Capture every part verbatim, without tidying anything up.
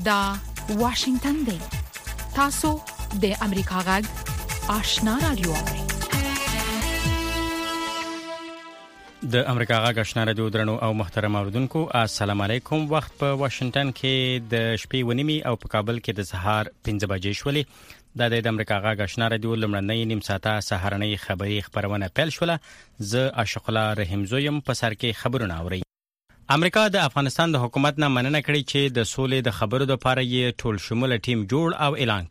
دا واشنگتن دی. تاسو د امریکا غږ آشنا رادیو اورئ. د امریکا غږ آشنا رادیو درنو او محترم اوریدونکو السلام علیکم. وخت په واشنگټن کې د شپې ونیمي او په کابل کې د سهار پنځه بجې شولې. دا د امریکا غږ آشنا رادیو لمړنۍ نیم ساعته سهارنۍ خبری خبرونه پیل شوله. زه عاشق الله رحیم زویم په سر کې خبرونه اوري. امریکا د افغانستان د حکومت نه مننه کړې چې د سولې د خبرو لپاره یې ټول شموله ټیم جوړ او اعلان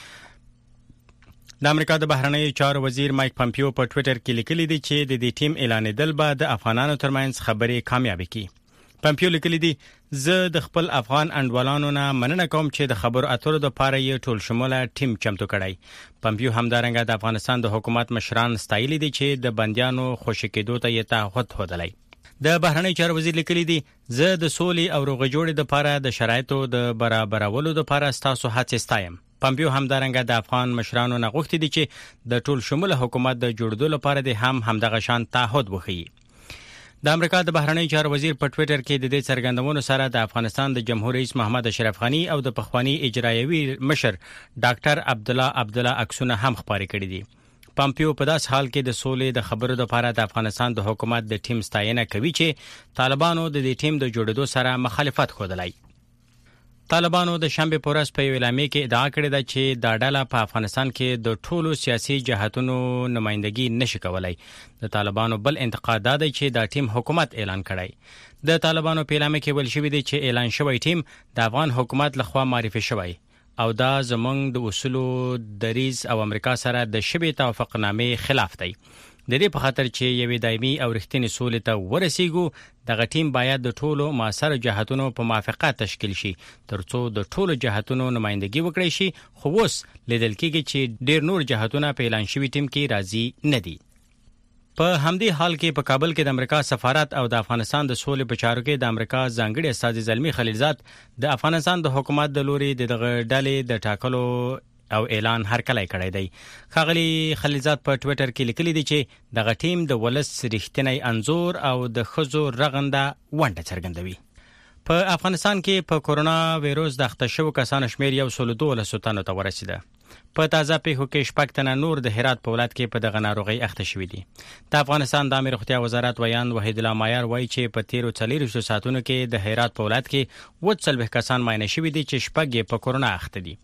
کړ. د امریکا د بهرنیو چارو وزیر مایک پامپیو په ټوئیټر کې لیکلي دي چې د دې ټیم اعلانېدل به د افغانانو ترمنځ خبرې کامیاب کړي. پامپیو لیکلي دي زه د خپل افغان انډوالانو نه مننه کوم چې د خبرو اترو لپاره یې ټول شموله ټیم چمتو کړی. پامپیو همدارنګه د افغانستان د حکومت مشران ستایلي دي چې د بندیانو خوشی کېدو ته یې تعهد هودلی. د بهرنی چارو وزیر لیکلی دی زه د سولې او روغې جوړې لپاره د شرایطو د برابرولو لپاره ستاسو هڅې ستایم. پامپیو همدارنګه د افغان مشرانو نه غوښتي دي چې د ټول شموله حکومت د جوړېدو لپاره د هم همدغه شان تعهد وښيي. د امریکا د بهرنی چارو وزیر په ټوئیټر کې د دې څرګندونو سره د افغانستان د جمهور رئیس محمد اشرف غنی او د پخوانی اجرایوي مشر ډاکټر عبدالله عبدالله عکسونه هم خپاره کړي دي. پامپیو په داس حال کې د سولې د خبرو لپاره د افغانستان د حکومت د ټیم ستاینه کوي چې طالبانو د دې ټیم د جوړېدو سره مخالفت ښودلی. طالبانو د شنبه په ورځ په یو اعلامیه کې ادعا کړې ده چې دا ډله په افغانستان کې د ټولو سیاسي جهاتونو نمائندګي نشي کولای. د طالبانو بل انتقاد ده چې دا ټیم حکومت اعلان کړی. د طالبانو په اعلامیه کې ویل شوی دی چې اعلان شوی ټیم د افغان حکومت لخوا معرفي شوی او دا زمونږ د اصولو دریز او امریکا سره د شبه توافقنامې خلاف دی. د دې په خاطر چې یوې دایمي او رښتینې سولې ته ورسیږو دغه ټیم باید د ټولو مؤثرو جهاتونو په موافقت تشکیل شي ترڅو د ټولو جهاتونو نمائندګي وکړي شي. خو اوس لیدل کېږي چې ډېر نور جهاتونه په اعلان شوي ټیم کې راضي نه دي. په همدې حال کې په کابل کې د امریکا سفارت او د افغانستان د سولې په چارو کې د امریکا ځانګړي استازي زلمی خلیلزاد د افغانستان د حکومت د لوري دغه ډلې د ټاکلو او اعلان هرکلی کړی دی. ښاغلي خلیلزاد په ټوئیټر کې لیکلي دي چې دغه ټیم د ولس رښتینی انځور او د ښځو رغنده ونډه څرګندوي. په افغانستان کې په کورونا وایروس د اخته شوو کسانو شمېر یو سل دولسو تنو ته ورسېده. په تازه پیښو کې شپږ تنه نور د هرات په ولایت کې په دغه ناروغۍ اخته شوي دي. د افغانستان د عامه روغتیا وزارت ویان وحید الله مایار وایي چې په تیرو څلېرویشتو ساعتونو کې د هرات په ولایت کې اووه څلوېښت کسان معاینه شوي دي چې شپږ یې په کورونا اخته دي.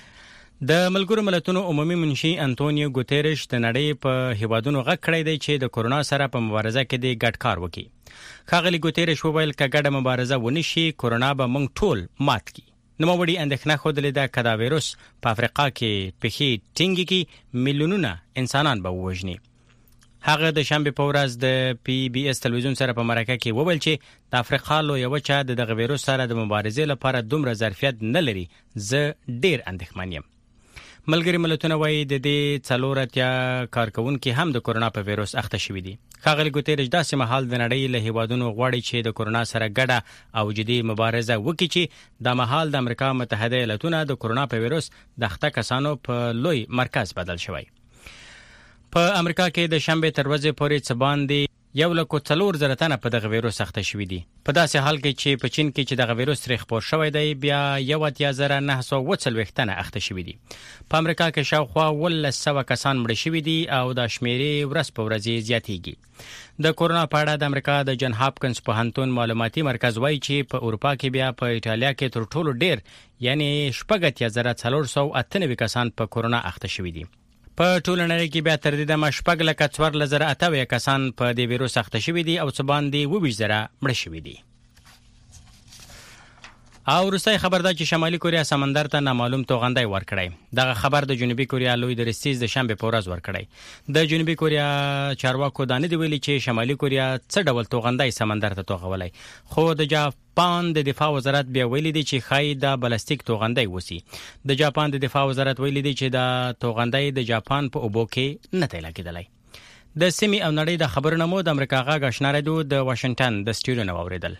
د ملګرو ملتونو عمومي منشي انټونیو ګوتيرش د نړۍ په هیوادونو غږ کړی دی چې د کورونا سره په مبارزه کې د ګډ کار وکړي. ښاغلي ګوتيرش وویل که ګډه مبارزه ونه شي کورونا به موږ ټول مات کړي. نوموړي اندېښنه ښودلې ده که دا وایروس په افریقا کې پښې ټینګې کړي میلیونونه انسانان به ووژني. هغه د شنبې په ورځ د پی بي اس تلویزیون سره په مرکه کې وویل چې د افریقا لویه وچه د دغه وایروس سره د مبارزې لپاره دومره ظرفیت نه لري. زه ډېر اندېښمن یم. ملګري ملتونه وایي د دې څلور اتیا کارکونکي هم د کورونا په وایروس اخته شوي دي. ښاغلي ګوتيرش داسې مهال د نړۍ له هیوادونو غواړي چې د کورونا سره ګډه او جدي مبارزه وکړي چې د مهال د امریکا متحده ایالاتونه د کورونا په وایروس د اخته کسانو په لوی مرکز بدل شوی. په امریکا کې د شنبې تر ورځې پورې څه باندې یو لک څلور زره تنه په دغه وایروس اخته شوي دي. په داسې حال کې چې په چین کې چې دغه وایروس ترې خپور شوی دی بیا یو اتیا زره نهه سوه اووه څلوېښت تنه اخته شوي دي. په امریکا کې شاوخوا اوولس سوه کسان مړه شوي دي او د شمېرې ورځ په ورځ زیاتېږي. د کورونا په اړه د امریکا د جن هاپکنز پوهنتون معلوماتي مرکز وایي چې په اروپا کې بیا په ایټالیا کې تر ټولو ډېر یعنی شپږ اتیا زره څلور سوه اته نوي کسان په کورونا اخته شوي دي. په ټوله نړۍ کې بیا تر دې دمه شپږ لکه څوارلس زره اته اویا کسان په دې وایروس اخته شوي دي او څه باندې اووه ویشت زره مړه شوي دي. او وروستی خبر ده چې شمالي کوریا سمندر ته نامعلوم توغندی ورکړی. دغه خبر د جنوبي کوریا لوی درستیز د شنبې په ورځ ورکړی. د جنوبي کوریا چارواکو دا نه دی ویلي چې شمالي کوریا څه ډول توغندی سمندر ته توغولی. خو د جاپان د دفاع وزارت بیا ویلي دی چې ښایي دا بلستیک توغندی وسی. د جاپان د دفاع وزارت ویلي دی چې دا توغندی د جاپان په اوبو کې نه تیله کېدلی. د سیمې او نړۍ د خبرونو مو د امریکا غږ آشنا رادیو د واشنگټن د سټوډیو نه واوریدل.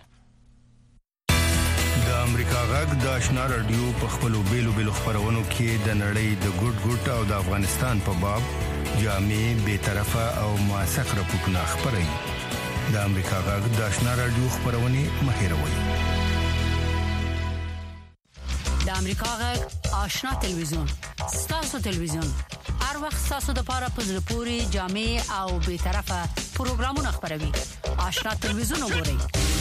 امریکا غږ د آشنا رادیو په خپلو بیلو بیلو خبرونو کې د نړۍ د ګډ ګډ او د افغانستان په باب جامع بے طرفه او موثق راپورټونه خبري. د امریکا غږ د آشنا رادیو خبرونه مهیروي. د امریکا غږ آشنا تلویزیون ستاسو تلویزیون هر وخت ستاسو د لپاره پزله پوری جامع او به طرفه پروګرامونه خبروي آشنا تلویزیون وګورئ.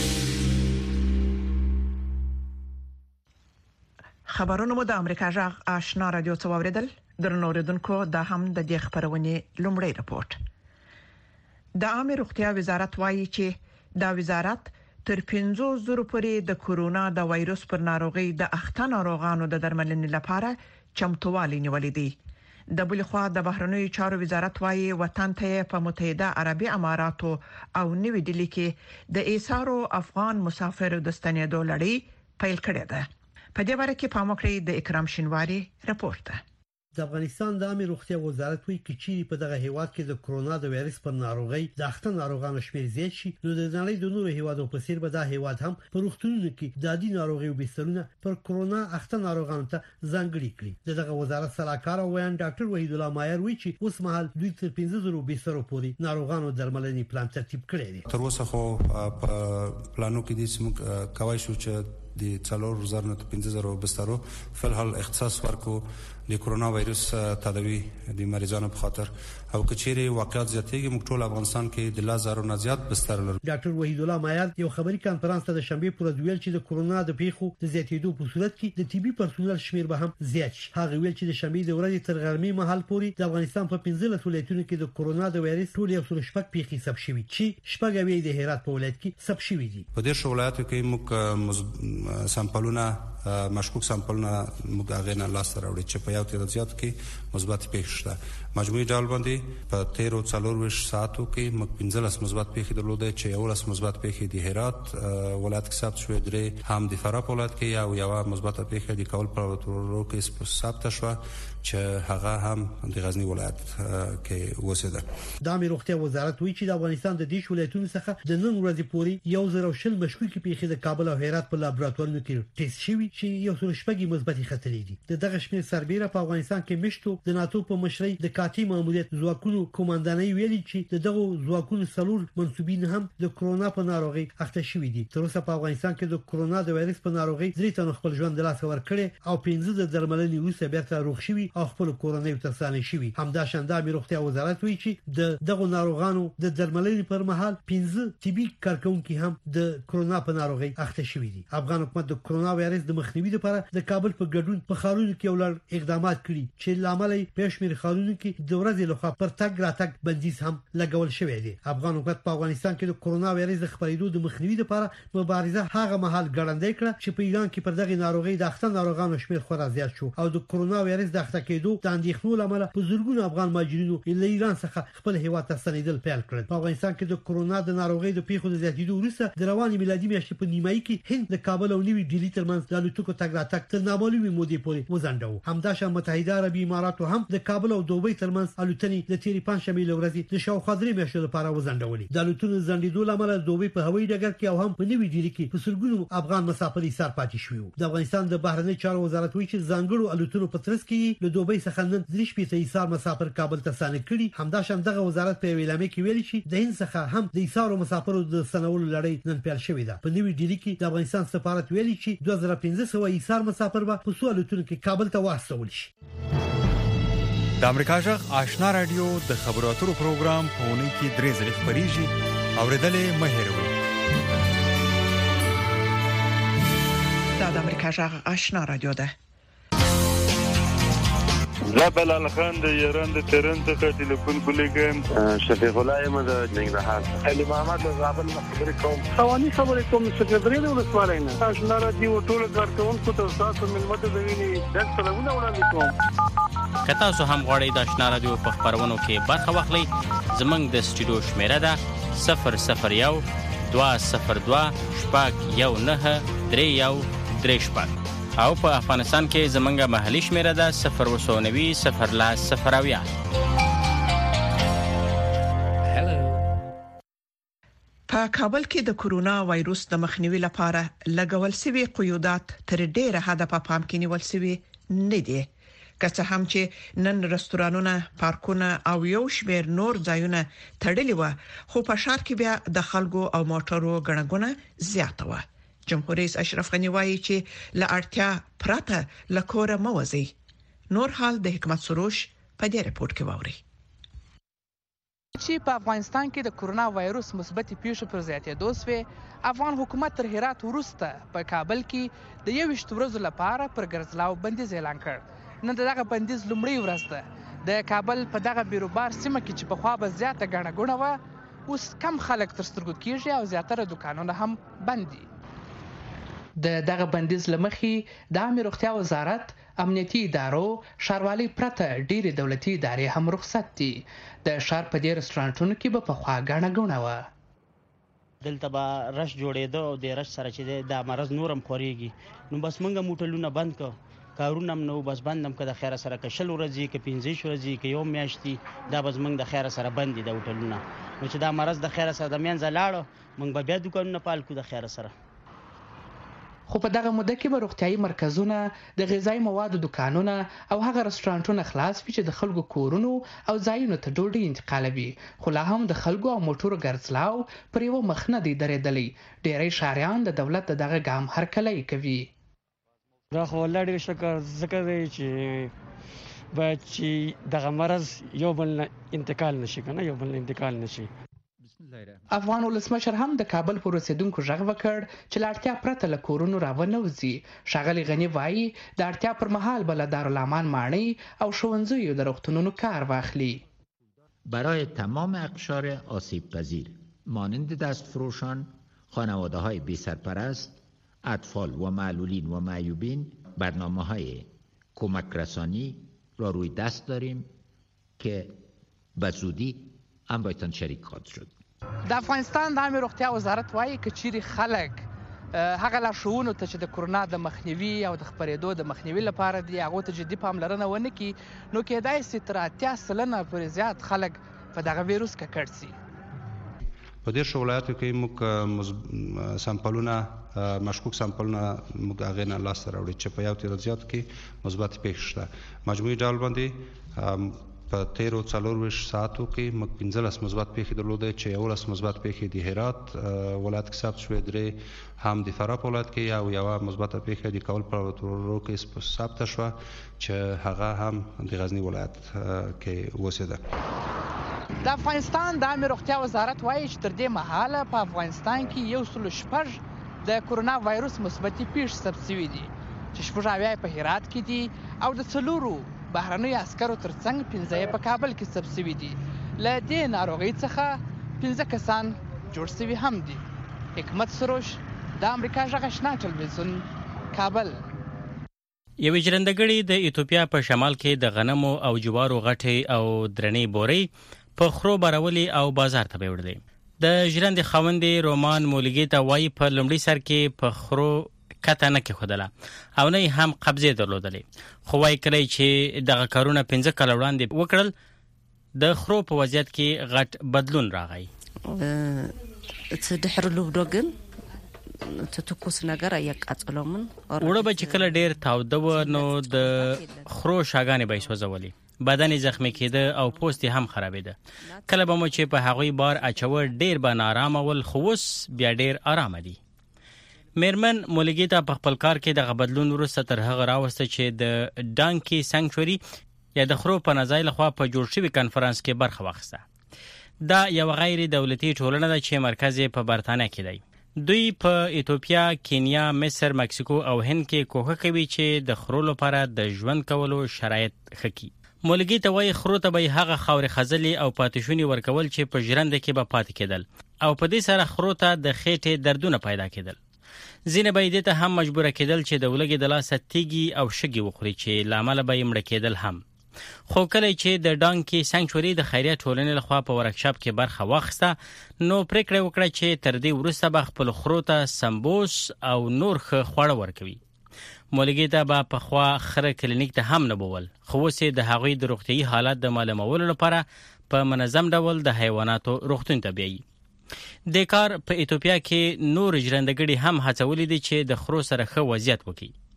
خبرونه مو د امریکا غږ آشنا رادیو څخه اوریدل. درنو اوریدونکو دا هم د دې خبرونه لومړی رپورت. د عامه روغتیا وزارت وایي چې دا وزارت تر پنځه زره پورې د کورونا د وایروس پر ناروغي د اخته ناروغانو د درملنې لپاره چمتووالی نیولې دي. د بل خوا د بهرنیو چارو وزارت وایي وطن ته په متحده عربي اماراتو او نوې ډیلي کې د ایثارو افغان مسافرو د ستنېدو لړۍ پیل کړې ده. په دې اړه کې پاموکړی د اکرام شینواری رپورت. د افغانستان د عامه روغتیا وزارت وایي چې په دغه هیواد کې د کرونا د وایرس پر ناروغي د اخته ناروغانو شمېر زیات شي نو د نړۍ د نورو هیوادو په څیر به دا هیواد هم په روغتونونو کې د عادي ناروغیو بسترونه پر کرونا اخته ناروغانو ته ځانګړي کړي. دغه وزارت سلاکار ویان ډاکټر وحید الله مایر وایي چې اوس مهال دوی تر پنځه زره بسترو پورې ناروغانو درملنې پلان ترتیب کړی دی. تر اوسه خو په پلانو کې د سم کوي شو چې د څلور زره نه پنځه زره بسترو په حال اختصاص ورکو د کرونا وایروس تداوی د مریضانو په خاطر او کچېری واقعیت زیاتېږي موږ ټول افغانستان کې د لازارو نه زیات بستر لرو. ډاکټر وحید الله مایر یو خبري کانفرنس ته د شنبه پر ورځ ویل چې د کرونا د پیښو د زیاتېدو په صورت کې د طبي پرسونل شمیر به هم زیات شي. هغه ویل چې د شنبه د ورځې تر غرمې مهال پورې د افغانستان په پنځه ولایتونو کې د کرونا د وایرس ټول یو څو شپږ پیښې ثبت شوې چې شپږ د هرات په ولایت کې ثبت شوې دي. په دې ولایتو کې موږ سامپلونه مشکوک سامپلونه موږ هغه نه لاس راوړي چې په یو تیر زیات کې مثبت پیښ شته. مجموعي ډول باندې په تیر او څلور ویش ساعتو کې موږ پنځلس مثبت پیښې درلودې چې یو لس مثبت پیښې د هرات ولایت کې ثبت شوې، درې هم د فراه ولایت کې یو یو مثبت پیښه د کابل په ورو کې ثبت شوه چې هغه هم د غزنی ولایت کې وسیده. د عامه روغتیا وزارت وایي چې د افغانستان د دیش ولایتونو څخه د نن ورځې پورې یو زر او شل مشکوکې پیښې د کابل او هرات په لابراتوارونو کې ټیسټ شوي چې یو څو شپږی مثبت خطرې دي. د دغه شمیر سربېره په افغانستان کې مشتو د ناتو په مشرۍ د کاټي ماموریت ځواکونو کوماندانۍ ویلي چې د دغه ځواکونو څلور منسوبین هم د کرونا په ناروغي اخته شوي دي. تر اوسه په افغانستان کې د کرونا د وایرس په ناروغي درې تنو خپل ژوند د لاس ور کړی او پنځه د درملنې وروسته بیرته روغ شوي او خپل کورنۍ ته ستانه شوي. همدا شاندا مې روغتیا وزارت وایي چې د دغه ناروغانو د درملنې پر مهال پنځه طبي کارکونکي هم د کرونا په ناروغي اخته شوي دي. افغان حکومت د کرونا وایرس د مخنیوي لپاره د کابل په ګډون په خارونو کې ولر اقدامات کړي چې لامل یې پېشمیر خارونو کې د ورځې لخوا پر تګ راتګ بندیز هم لګول شوی دی. افغان حکومت په افغانستان کې د کرونا وایرس د خپرېدو د مخنیوي لپاره مبارزه هغه مهال ګړندۍ کړه چې په ایران کې پر دغه ناروغي د اخته ناروغانو شمېر خورا زیات شو او د کرونا وایرس د اخته کېدو د اندېښنو لامل په زورګونو افغان مهاجرینو له ایران څخه خپل هیواد ته ستنېدل پیل کړل. په افغانستان کې د کرونا د ناروغي د پیښو د زیاتېدو وروسته د رواني میلادي میاشتې په نیمایي کې هند د کابل او نیوي ډیلی ترمنځ د الوتکو تګ راتګ تر نامعلومې مودې پورې وځنډاوه. همداشان متحده عربي اماراتو هم د کابل او دوبۍ ترمنځ الوتنې د تیرې پنځشنبې ورځې د شاوخوا درې میاشتو لپاره وځنډولې. د الوتنو ځنډېدو لامل د دوبۍ په هوایي ډګر کې او هم په نیوي ډیلی کې په سلګونو افغان مسافر ایثار پاتې شوي. د افغانستان د بهرنی چارو وزارت وایي چې ځانګړو الوتنو په ترڅ کې له دوبۍ څخه نن درې شپېته ایثار مسافر کابل ته ستانه کړي. همداشان دغه وزارت په اعلامیه کې ویلي چې د هند څخه هم د ایثار مسافرو د ستنولو لړۍ نن پیل شوې ده. په نیوي ډیلی کې د افغانستان سفارت ویلي چې دوه زره پنځه سوه ایثار مسافر به په څو الوتنو کې کابل ته واستول شي. د امریکا جغ آشنا رادیو د خبرو اترو پروګرام په اونۍ کې درې ځلې خبريږي. اوریدلې مه هېروئ. دا د امریکا جغ آشنا رادیو ده. زبل الخان د ایران د تهران څخه ټلیفون کولیګم. شفیق الله احمد د ننګرهار. علي محمد زابل خبرې کوم. ثواني خبرې کوم سکرټری د ولسوالۍ نه. آشنا رادیو ټول کارکونکو ته تاسو ملمت د ویني د سلامونه وړاندې کوم. که تاسو هم غواړئ د آشنا رادیو په خبرونو کې برخه واخلئ زموږ د سټوډیو شمیره ده صفر صفر یو دوه صفر دوه شپږ یو نه درې یو درې شپږ او په افغانستان کې زمونږه محلي شمیره ده صفر وسو نوي صفر لاس صفر اویا. په کابل کې د کورونا وایروس د مخنیوي لپاره لګول شوی قیودات تر ډیره حد په پام کې نیول شوی نه دي. که څه هم چې نن رستورانونه، پارکونه او یو شمېر نور ځایونه تړلي و، خو په ښار کې بیا د خلکو او موټرو ګڼګونه زیاته و. جمهور رئیس اشرف غنی وایي چې ل اړتیا پرته لکوره موزي. نور حال د حکمت سروش په دې رپورت کې ووري. چې په افغانستان کې د کورونا وایروس مثبتې پیښې پر زیاتېدو سوې، افغان حکومت تر هرات وروسته په کابل کې د یوویشت ورځو لپاره پر ګرځلاو بندیز اعلان کړ. نن دغه بندیز لومړی ورځ ده. د کابل په دغه بیروبار سیمه کې چې پخوا به زیاته ګڼه ګوڼه وه، اوس کم خلک تر سترګو کېږي او زیاتره دوکانونه هم بند دي. د دغه بندیز له مخې د عامې روغتیا وزارت، امنیتي ادارو، ښاروالۍ پرته ډېرې دولتي ادارې هم رخصت دي. د ښار په دې رسټورانټونو کې به پخوا ګڼه ګوڼه وه. دلته به رش جوړېده او د رش سره چې دا مرض نورم خورېږي، نو بس موږ موټلونه بند کړو، کارونه هم نو بس بند هم که د خیره سره که شل ورځې که پنځه ورځې که یو میاشتې دا بس موږ د خیره سره بند دي د هوټلونه. نو چې دا مرض د خیره سره د منځه لاړو، موږ به بیا دوکانونه پال کړو د خیره سره. خو په دغه موده کې به روغتیايي مرکزونه، د غذایي موادو دکانونه او هغه رسټورانټونه خلاص وي چې د خلکو کورونو او ځایونو ته ډوډۍ انتقالوي. خو لا هم د خلکو او موټرو ګرځلاو پر یوه مخ نه دی درېدلی. ډېری ښاریان د دولت د دغه ګام هرکلی کوي. دا خو الله ډېر شکر ځکه دی چې باید چې دغه مرض یو بل نه انتقال نشي که نه یو بل نه انتقال نشي. افغان ولسمشر هم د کابل پر اوسیدونکو غږ وکړ چې له اړتیا پرته له کورونو راونوځي. ښاغلی غني وایي د اړتیا پر مهال به له دارالامان ماڼۍ او ښوونځیو د روغتونونو کار واخلي. برای تمام اقشار آسیب پذیر مانند دستفروشان، خانواده های بی سرپرست، اطفال و معلولین و معیوبین برنامه های کمک رسانی را روی دست داریم که به زودی هم بایتان شریک خواهد شد. د افغانستان د عامې روغتیا وزارت وایي که چیرې خلک هغه لارښوونو ته چې د کورونا د مخنیوي او د خپرېدو د مخنیوي لپاره دي هغو ته جدي پاملرنه ونه کړي، نو کېدای شي تر اتیا سلنه پورې زیات خلک په دغه ویروس ککړ شي. په دېرشو ولایاتو کې موږ سامپلونه مشکوک سامپلونه موږ هغې نه لاسته راوړي چې په یو تېرو زیاتو کې مثبتې پېښې شته. مجموعي ډول باندې په تیرو څلورویشت ساعتو کې موږ پنځلس مثبت پیښې درلودې چې یولس مثبت پیښې د هرات ولایت کې ثبت شوې، درې هم د فراه ولایت کې او یوه مثبته پیښه د کابل په ولایت کې ثبت شوه چې هغه هم د غزنی ولایت کې اوسېده. د افغانستان د عامې روغتیا وزارت وایي چې تر دې مهاله په افغانستان کې یو سل شپږ د کورونا وایروس مثبتې پیښې ثبت شوي دي چې شپږ اویا په هرات کې دي او د څلورو بهرنیو عسکرو ترڅنګ پنځه یې په کابل کې ثبت شوي دي. له دې ناروغۍ څخه پنځه کسان جوړ شوي هم دي. حکمت سروش، د امریکا غږ آشنا ټلویزیون، کابل. یوې ژرندګړې د ایتوپیا په شمال کې د غنمو او جوارو غټې او درنې بورې په خرو بارولې او بازار ته وړلې. د ژرندې خاوندې رومان مولګي ته وایي په لومړي سر کې په خرو کته نه کېښودله او نه هم قبضې درلودلې، خو وایي کله چې دغه کارونه پنځه کاله وړاندې وکړل د خرو په وضعیت کې غټ بدلون راغی. څه دحر لوبدو ግን تتکوس ነገር አያቃጥለውም وړه به چې کله ډېر تاوده و نو د خرو شاګانې به یې سوځولې، بدن یې زخمي کېده او پوست یې هم خرابېده. کله به مو چې په هغوی بار اچوه ډېر به نارامه ول، خو اوس بیا ډېر ارامه دي. میرمن مولګي ته په خپل کار کې دغه بدلون وروسته تر هغه راوسته چې د ډانکي سانکچوري یا د خرو پناه لخوا په جوړ شوي کنفرانس کې برخه واخیسته. دا یو غیر دولتي ټولنه ده چې مرکز یې په برتانیا کې دی. دوی په ایتوپیا، کینیا، مصر، مکسیکو او هند کې کوښښ کوي چې د خرو لپاره د ژوند کولو شرایط ښه کړي. مولګي ته وایي خرو ته به هغه خاورې خزلې او پاتېشونې ورکول چې په ژرنده کې به پاتې کېدل او په دې سره خرو ته د خېټې دردونه پیدا کېدل. ځینې به یې دې ته هم مجبوره کېدل چې د ولږې د لاسه تیږې او شګې وخوري چې له امله به یې مړه کېدل هم. خو کله چې د ډانکي سانکچوري د خیریه ټولنې لخوا په ورکشاپ کې برخه واخیسته نو پریکړه وکړه چې تر دې وروسته به خپل خرو ته سمبوس او نور ښه خواړه ورکوي. مولګي ته به پخوا خره کلینیک ته هم نه بوول، خو اوس یې د هغوی د روغتیايي حالت د معلومولو لپاره په منظم ډول د حیواناتو روغتون ته بیایي. د کار په ایتوپیا کې نور ژرندګړي هم هڅولې دي چې د خرو سره ښه وضعیت وکړي.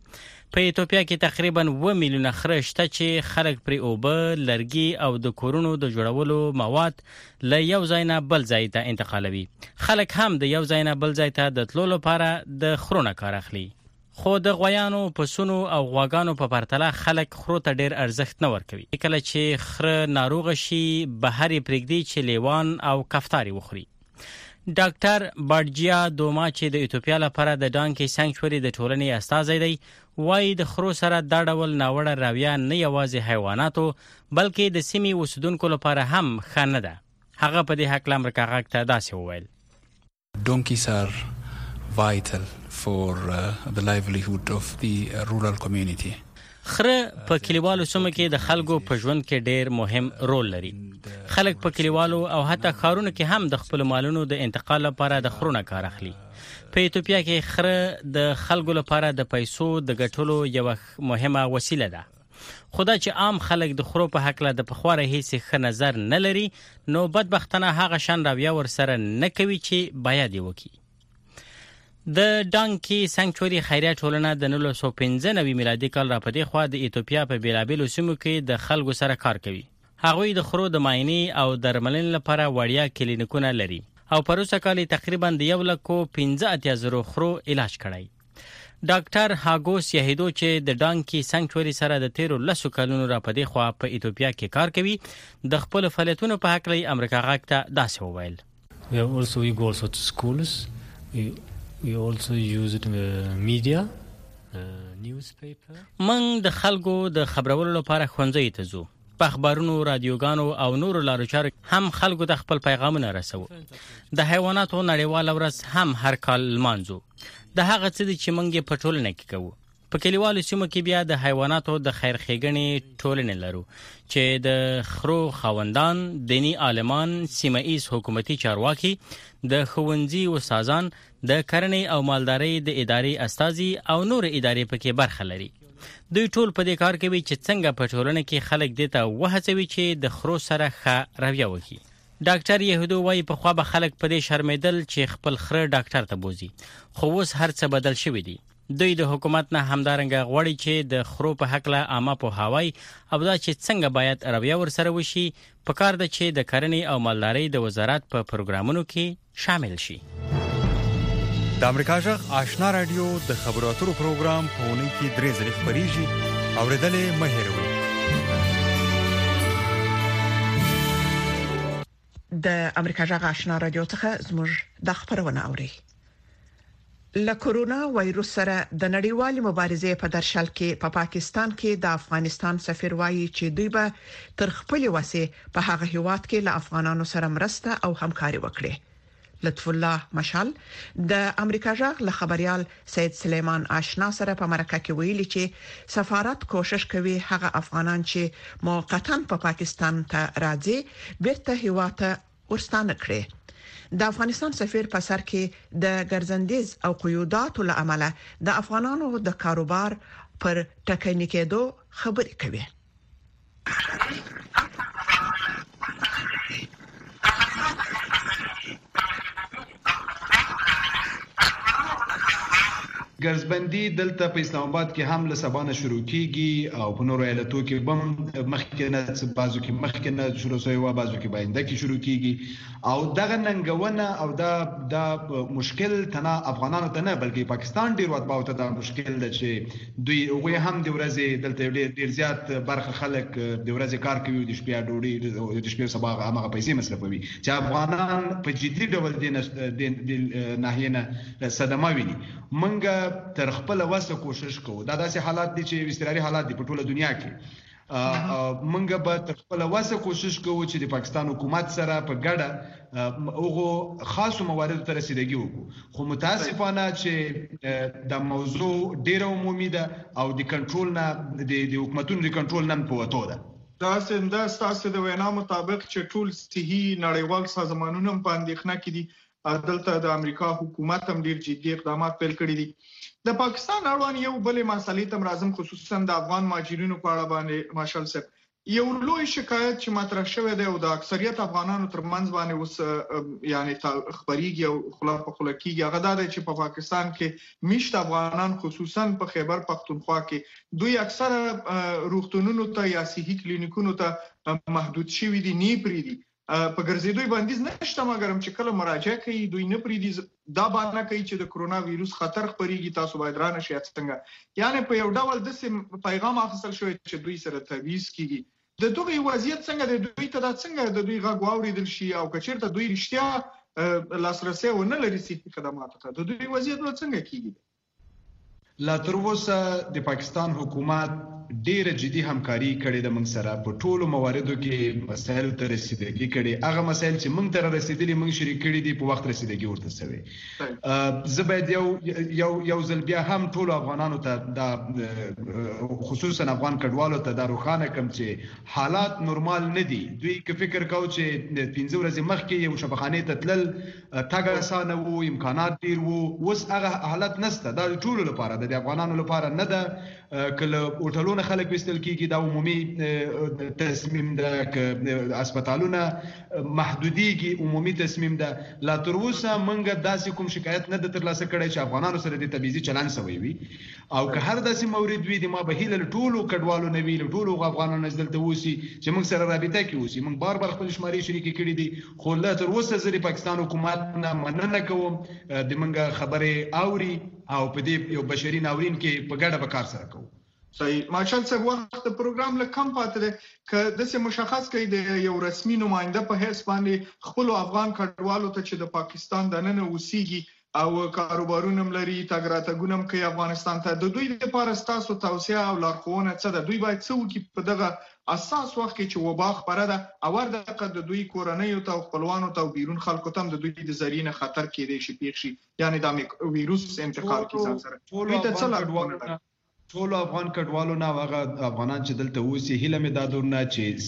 په ایتوپیا کې تقریبا اوه میلیونه خره شته چې خلک پرې اوبه، لرګي او د کورونو د جوړولو مواد له یو ځای نه بل ځای ته انتقالوي. خلک هم د یو ځای نه بل ځای ته د تلو لپاره د خرو نه کار اخلي. خو د غویانو، پسونو او غواګانو په پرتله خلک خرو ته ډیر ارزښت نه ورکوي. کله چې خره ناروغه شي بهر یې پرېږدي چې لیوان او کفتار یې وخوري. ډاکټر باډجیا دوما چې د ایتوپیا لپاره د ډانکي سانکچوري د ټولنې استازی دی، وایي د خرو سره دا ډول ناوړه رویه نه یوازې حیواناتو بلکې د سیمې اوسیدونکو لپاره هم ښه نه ده. هغه په دې هکله امریکا غږ ته داسې وویل: Donkeys are vital for uh, the livelihood of the uh, rural community. خره په کلیوالو سیمو کې د خلکو په ژوند کې ډیر مهم رول لري. خلک په کلیوالو او حتی ښارونو کې هم د خپل مالونو د انتقال لپاره د خرو نه کار اخلي. په ایتوپیا کې خره د خلکو لپاره د پیسو د ګټلو یوه مهمه وسیله ده. خدا چې عام خلک د خرو په حق له د پخواره هیڅ ښه نظر نه لري، نو بدبختانه هغه شان رویه ورسره نه کوي چې باید یې وکړي. د ډانکي سانکچوري خیریه ټولنه د نولس سوه پنځه نوي میلادي کال را په دې خوا د ایتوپیا په بیلابیلو سیمو کې د خلکو سره کار کوي. هغوی د خرو د معاینې او درملنې لپاره وړیا کلینیکونه لري او په وروسته کال تقریبا د یو لکو پنځه اتیا زرو خرو علاج کړی. ډاکټر هاګوس یهیدو چې د ډانکي سانکچوري سره د تیرو لسو کلونو را په دې خوا په ایتوپیا کې کار کوي، د خپل فعالیتونو په هکله امریکا غږ ته داسې وویل: We also we go also to schools. We We also use it in the media, uh, newspaper. من د خلکو د خبرولو لپاره ښوونځي ته ځو. په اخبارونو، رادیوګانو او نورو لارو چارو هم خلکو ته خپل پیغامونه رسوو. د حیواناتو نړیواله ورځ هم هر کال لمانځو. د هغه څه دي چې موږ یې په ټولنه کې کوو. په کلیوالو سیمو کې بیا د حیواناتو د خیر ښېګڼې ټولنې لرو چې د خرو خاوندان، دینی عالمان، سیمه ایز حکومتي چارواکي، د ښوونځي استادان، د کرنې او مالدارۍ د ادارې استازي او نور ادارې پکې برخه لري. دوی ټول په دې کار کوي چې څنګه په ټولنه کې خلک دې ته وهڅوي چې د خرو سره ښه رویه وکړي. ډاکټر یهودو وایي پخوا به خلک په دې شرمېدل چې خپل خره ډاکټر ته بوزي، خو اوس هر څه بدل شوي دي. دوی د حکومت نه همدارنګه غواړي چې د خرو په هکله عامه پوهاوی او دا چې څنګه باید رویه ورسره وشي، په کار ده چې د کرنې او مالدارۍ د وزارت په پروګرامونو کې شامل شي. د امریکا غږ آشنا رادیو د خبرو اترو پروګرام په اونۍ کې درې ځلې خپرېږي، اورېدل مه هېروئ. د امریکا غږ آشنا رادیو څخه زموږ د خبرونه اوري. له کورونا وایروس سره د نړیوالې مبارزې په درشل کې په پا پاکستان کې د افغانستان سفیر وایي چې دوی به تر خپل وسه په هغه هیواد کې له افغانانو سره مرسته او همکاري وکړي. لطف الله مشال د امریکا غږ له خبريال سید سلیمان آشنا سره په مرکه کې ویلي چې سفارت کوشش کوي هغه افغانان چې موقتا په پا پاکستان ته راځي بیرته هیواد ته ورستانه کړي. د افغانستان سفیر په سر کې د ګرځندیز او قیوداتو له امله د افغانانو د کاروبار پر ټکنیکېدو خبرې کوي. ګرځبندي دلته په اسلام آباد کې هم له سبا نه شروع کیږي او په نورو ایالتونو کې بم مخکې نه بازو کې مخکې نه شروع شوی و، بازو کې باید کې شروع کیږي او دغه ننګونه او دا د مشکل تنه افغانانو ته نه بلکې پاکستان ډیر وخت باوته دا مشکل ده چې دوی هغه هم د ورځې دلته ډیر زیات برخه خلک د ورځې کار کوي، د شپې ډوډۍ د شپې سبا هغه پیسې مصرفوي چې افغانان په جدي ډول د ناحیه صدمه ویني. منګه تر خپل وسه کوشش کوو. دا داسې حالات دي چې استراري حالات دي په ټوله دنیا کې. منګه به تر خپل وسه کوشش کوو چې د پاکستان حکومت سره په ګډه اوغه خاصو مواردو ته رسیدګي وکړو. خو متاسفانه چې د موضوع ډیره عمومي ده او د کنټرول نه د حکومتونو د کنټرول نه په وته ده. دا څنګه ستاسو د وینا مطابق چې ټول صحي نړیوال سازمانونه په اندېښنه کې دي، دلته د امریکا حکومت هم ډیر جدي اقدامات پیل کړي دي. د پاکستان اړوند یو بلې مسلې تم راځم، خصوصا د افغان مهاجرینو په اړه باندې ماشال صاحب یو لوی شکایت چې مطرح شوی دی او د اکثریت افغانانو ترمنځ باندې اوس یعنی خبريږي او خلا په خلا کېږي هغه دا دی چې په پاکستان کې میشت افغانان خصوصا په خیبر پختونخوا کې دوی اکثره روغتونونو ته یا صحي کلینیکونو ته محدود شوي دي نه پریدي په ګرځېدوی باندې نشته مګر چې کله مراجعه کوي دوی نه پریدي دا باندې کوي چې د کرونا وایروس خطر خبريږي تاسو باید رانه شئ څنګه یعنی په یو ډول د پیغام اخیستل شوی چې دوی سره تعویض کیږي د دوی وضعیت څنګه د دوی ته د څنګه د دوی غږ واوریدل شي او کچیرته دوی رښتیا لاسرسي ونه لري صحي خدماتو ته د دوی وضعیت څنګه کیږي لا تر اوسه د پاکستان حکومت ډیره جدي همکاري کړې د موږ سره په ټولو مواردو کې مسایل ته رسیدګي کړي هغه مسایل چې موږ ته رسیدلي موږ شریک کړي دي په وخت رسیدګي ورته سوي زه باید یو یو یو ځل بیا هم ټولو افغانانو ته د خصوصا افغان کډوالو ته د روخانه کم چې حالات نورمال نه دي دوی که فکر کوي چې د پنځه ورځې مخکې یو شبخانه ته تلل تاګه اسانه وو امکانات ډیر وو اوس هغه حالت نشته دا ټولو لپاره د افغانانو لپاره نه ده کله هوټلونه خلک وستل کیږي دا عمومي تصمیم ده ک هسپتالونه محدوديږي عمومي تصمیم ده لا تر اوسه منګه داسې کوم شکایت نه د ترلاسه کړی چې افغانانو سره د تبعیضي چلن شوی وي او که هر داسې مورید وي د ما به هیله ټولو کډوالو نه وی ټولو افغانانو نزدلته وسی چې موږ سره رابطه کې وسی موږ بار بار خپل شماري شریک کړي دي خو لا تر اوسه زری پاکستان حکومت نه مننه کوم د منګه خبره اوري او په دې یو بشري ناورین کې په ګډه به کار سره کوو صحیح ماشال صاحب وخت پروګرام له کم پاتې ده ک د څه مشخص کړي د یو رسمي نماینده په هیڅ باندې خپل افغان کډوالو ته چې د پاکستان د نن اوسېږي او کاروبارونه لري تاګراتګونم کوي افغانستان ته د دوی لپاره ستاسو توصيه او لارښوونه څه ده دوی باید څه وکړي په دغه اساس وخت کې چې وبا خبره ده او ورته د دوی کورنۍ او خپلوانو ته بیرون خلکو ته د دوی د زرینه خطر کېدې شي پیښ شي یعنی د وایروس انتقال کې ځان سره دوی ته څه لارښوونه ټولو افغان کډوالو نه هغه افغانان چې دلته اوسي هیله مې دا دورنه چې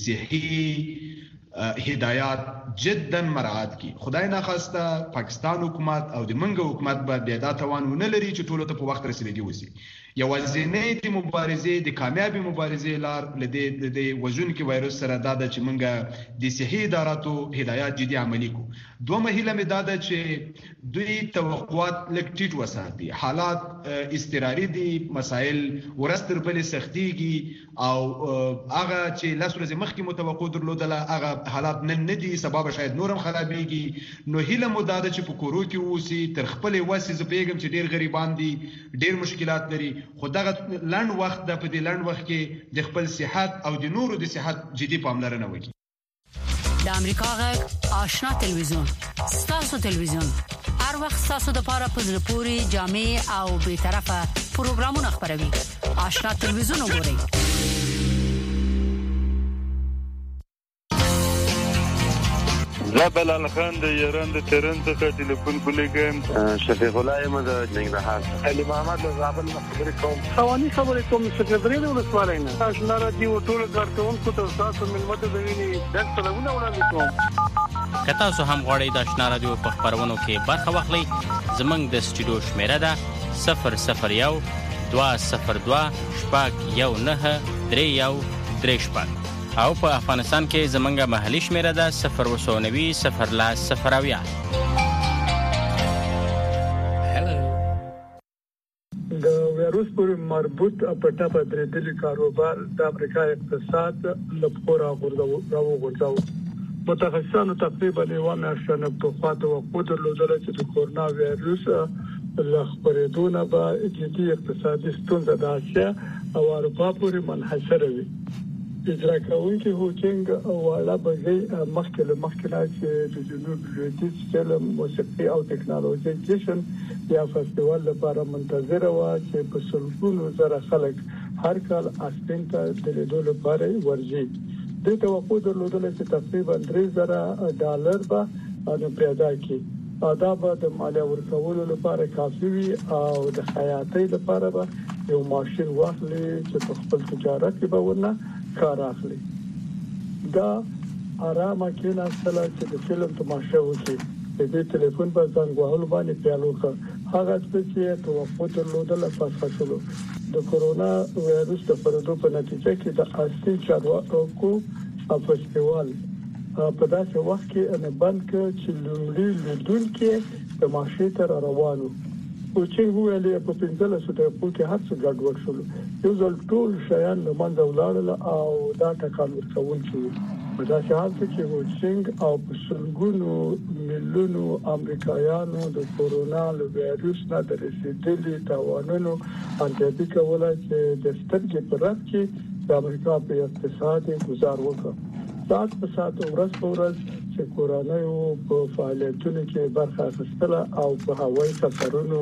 صحي هدایات جدا مراعات کی خدای نه خواسته پاکستان حکومت او د منګو حکومت باندې دا توان ونه لري چې ټولو ته په وخت رسیدګي وسی یوازینۍ د مبارزې د کامیابی مبارزې لار لدې د وژن کې وایروس سره دا د چې منګه د صحي اداراتو هدایات جدي عملی کو دوه مهله مې دا د چې دوی توقعات لکټیټ وساتي حالات استقراري دي مسائل ورستر بل سختيږي او هغه چې لاس ورځې مخکې متوقع درلودله هغه حالات نن نه دي سبب شاید نورم خرابېږي نو هیله مو دا چې په کورو کې اوسي تر خپل واسي زپېګم چې ډیر غریبان دي ډیر مشکلات لري خو دغه لند وخت د په دې لند وخت کې د خپل صحت او د نورو د صحت جدي پاملرنه وکړي د امریکا غږ آشنا تلویزیون ستاسو تلویزیون هر وخت ستاسو د لپاره په زړه پوري جامع او به طرفه پروګرامونه خبروي آشنا تلویزیون وګورئ زبل الخان د ایران د تهران څخه ټلیفون کولیګم شفیق الله احمد د ننګرهار علي محمد د زابل خبرې کوم خواني خبرې کوم سکرټری د ولسوالۍ نه آشنا را دی ټول کارکونکو ته تاسو ملمت د ویني د سلامونه وړاندې کوم که تاسو هم غواړئ د آشنا رادیو په خبرونو کې برخه واخلئ زموږ د سټوډیو شمیره ده صفر صفر یو دوه صفر دوه شپږ یو نه درې یو درې شپږ او په افغانستان کې زمونږه محلي شمیره ده صفر وسو نوي صفر لاس صفر اویا د ویروس پر مربوط په ټاپه درېدلي کاروبار د امریکا اقتصاد لپاره راوغورځاو متخصصانو تقریبا یو میاشتنه په خاطر وقوع درلودل چې د کورونا وایروس له خبرېدونه به جدي اقتصادي ستونزې د اسیا او اروپا پورې منحصر وي اجرا کوونکي هوچنګ او والا بغي مخکې له مخکې چې د جنوب لویدیځ فلم موسیقي او ټیکنالوژي جشن یا فستیوال لپاره منتظر و چې په سلګونو زره خلک هر کال اسپین ته د لیدو لپاره ورځي د توقع درلودل چې تقریبا درې زره ډالر به پیدا کړي آداب د مالیه ورکولو لپاره کافي وي او د حیاتي لپاره به یو ماشين واخلي چې په خپل تجارت کې به ورنه کار اخلي دا آرامه کې نه ستل چې د فلم تماشا وکړي د دې ټلیفون په څنګه وهلو باندې پیالو کا هغه چې توقع درلودل په شلو د کورونا وایروس د پردو په نتیجه کې د اصلي چارواکو او فستیوال په داسې وخت کې ان بند کې چې لومړی لیدون کې د ماشي تر روانو او چې ویلې په پنځله سده کې هر څه ګډوډ شول یو ځل ټول شیان له منځه ولاړل او دا ټکان ورکول شو په داسې حال کې چې وچینګ او په سلګونو ملیونو امریکایانو د کورونا وایروس نه د رسیدلي تاوانونو انځوري کولای چې د سترګې پر رات کې د امریکا په اقتصادي گزار وکړي سات په سات ورځ په ورځ چې کورانایو په فعالیتونو کې برخه اخیستله او په هوایي سفرونو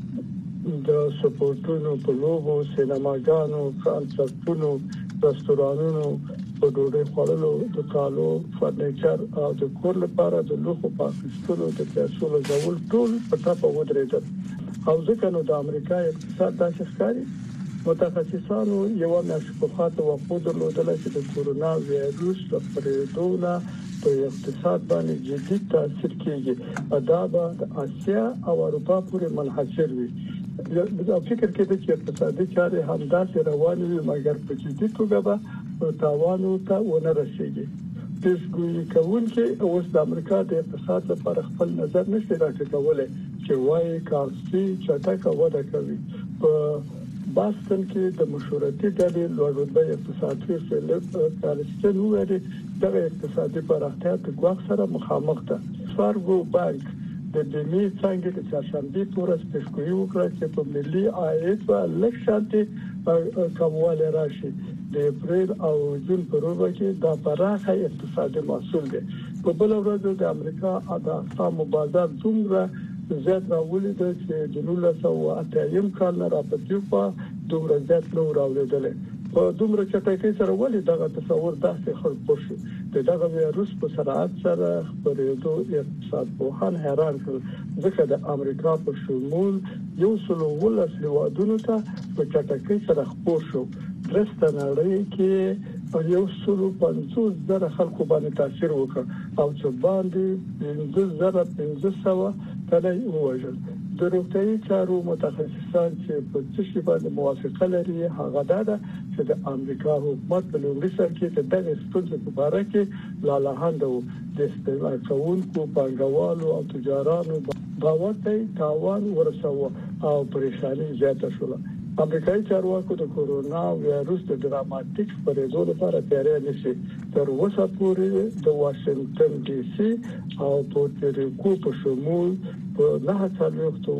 د سپورټونو په لوبو سینماګانو کنسرتونو رستورانونو په ډوډۍ خوړلو د کالو فرنیچر او د کور لپاره د لوخو پاکستانو د پیسو لګول ټول په ټاپه ودرېدل او ځکه نو د امریکا اقتصاد داسې ښکاري متخصصانو یو میاشت په خاطر وقوع درلودل چې د کورونا وایروس د پرېدونه په اقتصاد باندې جدي تاثیر کوي دا به د اسیا او اروپا پورې منحصر وي زه فکر کوم چې اقتصادي چارې هم داسې روانې وي مګر په جدي توګه به تاوانو ته ونه رسیږي پیشګویي کوونکې اوس د امریکا د اقتصاد لپاره خپل نظر نشي راټیټولای چې وايي کارسي چټکه وده کوي په باستن کې د مشورتي ډلې لوړ اقتصادي فیلپ کارستن وایي د اقتصادي پراختیا په ګواښ سره مخامخ ده فارغو بانک د دې څنګه د چاشنبې پورس پیشګویي وکړه چې په ملي عاید په لږ شانتي کمواله راشي د اپریل او جون په روزه کې دا پراخه اقتصادي محصول دی په بل ورځ د امریکا د اسعارو بازار دومره زیات راولي چې د نولس سوه او اتیا کال نه راپاتې دومره زیات نو راولېدل په دومره چټکۍ سره ولې دغه تصور داسې خلک شو د دغه وایروس په سرعت سره خبرېدو اقتصاد پوهان حیران شول ځکه د امریکا په شمول یو سلو ولس هیوادونو ته په چټکۍ سره خپور شو درسته نړۍ کې یو سلو پنځوس زره خلکو باندې تاثیر وکړ او چې باندې پنځه زره پنځه سوه تنه ووژل د روغتیايي چارو متخصصان چې په څه شي باندې موافقه لري هغه دا ده چې د امریکا حکومت په لومړي سر کې د دغه ستونزې په اړه کې لالاهانده و د استعمال کوونکو پانګوالو او تجارانو باور ته تاوان ورسوه او پریشانی زیاته شوه امریکایي چارواکو د کورونا وایروس د ډراماتیک خپرېدو لپاره تیاری نیسي تر اوسه پورې د واشنگټن ډي سي او پورتریکو په شمول په نه څلوېښتو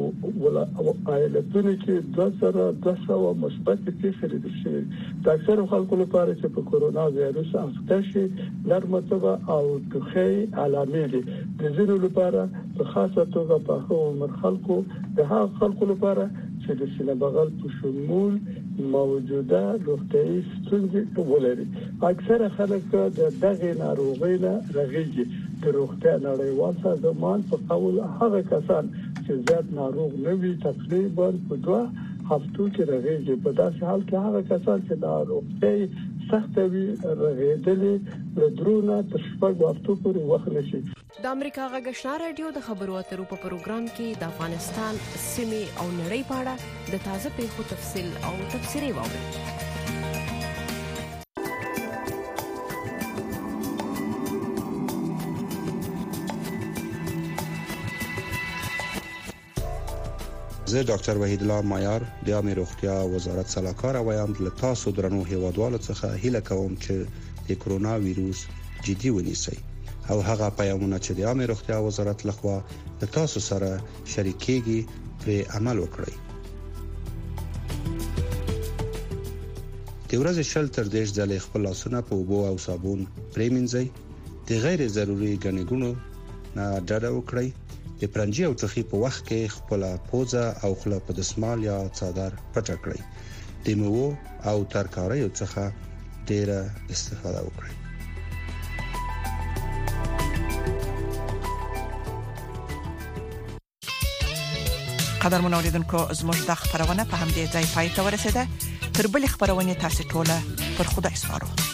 ایالتونو کې دوه زره دوه سوه مثبت پیښې لیدل شوي د اکثرو خلکو لپاره چې په کورونا وایروس اخته شي نرمه طبعه او ټوخی علامې دي د ځینو لپاره په خاصه توګه په هغو عمر خلکو د هغو خلکو لپاره چې د سینه بغل په شمول موجوده روغتیايي ستونزې ولري اکثره خلک د دغه ناروغۍ نه رغېږي د روغتیا نړیوال سازمان په قول هغه کسان چې زیات ناروغ نه وي تقریبا په دوه هفتو کې رغېږي په داسې حال کې هغه کسان چې ناروغي سخت وي رغېدلې له درونه تر شپږ هفتو پورې وخت نشي د امریکا غږ آشنا رادیو د خبرو اترو په پروګرام کې د افغانستان سیمې او نړۍ په اړه د تازه پیښو تفصیل او تفسیري واورئ زه ډاکټر وحید الله مایار د عامه روغتیا وزارت سلاکار وایم له تاسو درنو هیوادوالو څخه هیله کوم چې د کرونا وایروس جدي ونیسئ او هغه پیغامونه چې د عامه روغتیا وزارت لخوا د تاسو سره شریکېږي پر عمل وکړئ. د ورځې شل تر دېرش ځلې خپل لاسونه په اوبو او صابون پرېمنځئ. د غیر ضروري ګڼې نه ډډه وکړئ. د پرنجي او ټوخي په وخت کې خپل پوزه او خوله په دسمال یا څادر پټ کړئ. د میوو او ترکاریو څخه ډیره استفاده وکړئ. قدر منوریدونکو زموږ د خبرونه په همدې ځای پای ته ورسیده. تر بل خبرونه تاسو ټول پر خدای سپارو.